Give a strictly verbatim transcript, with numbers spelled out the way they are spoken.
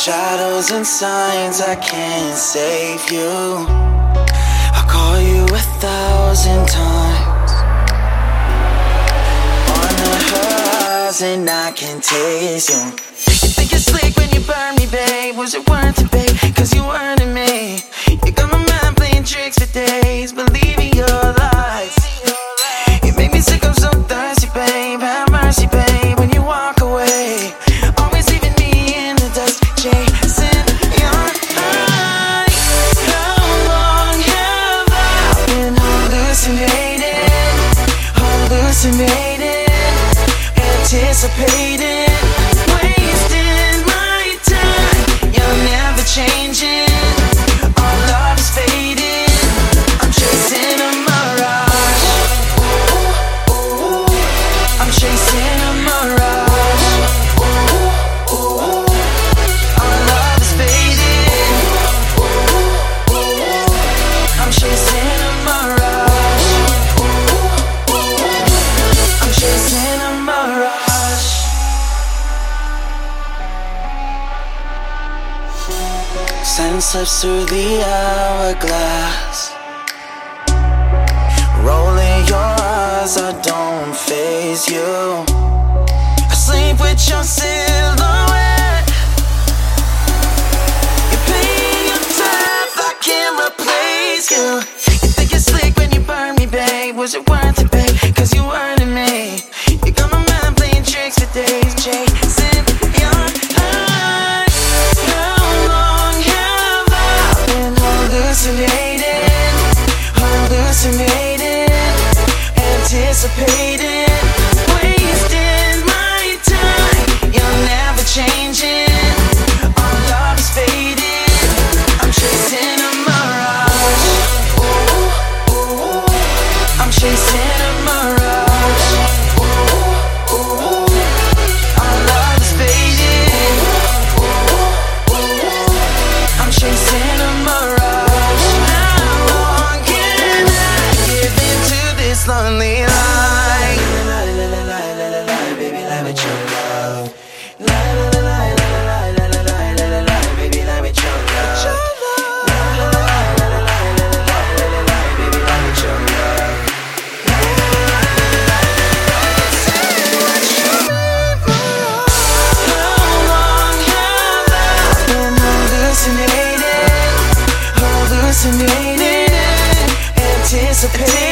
shadows and signs, I can't save you. I call you a thousand times. On the horizon, I can taste you. You think you're slick when you burn me, babe. Was it worth it, babe? Cause you wanted me. You got my mind playing tricks for days, believing your lies. You make me sick, I'm so thirsty, babe. Have mercy, babe, when you walk away. Always leaving me in the dust, chasing your eyes. How long have I been hallucinating, hallucinating, anticipating, wasting my time. You're never changing. Our love is fading. I'm chasing a mirage. I'm chasing a mirage. Our love is fading. I'm chasing a mirage. I'm chasing a mirage. Sun slips through the hourglass. Rolling your eyes, I don't faze you. I sleep with your silhouette. You're playing your tough, I can't replace you. You think you're slick when you burn me, babe. Was it worth it, babe? Cause you wanted me. You got my mind playing tricks for days, chasing your eyes. How long have I been hallucinating, hallucinating, anticipating, wasting my time. You're never changing. Our love is fading. I'm chasing a mirage. I'm chasing a mirage. Our love is fading. I'm chasing a mirage. How long can I give into this lonely life? Baby, let me your love. La la la la la la la la la la la. Baby, let me your love. La la la la la la la la la la. Baby, let me your love. How long have I been hallucinating, hallucinating, anticipating?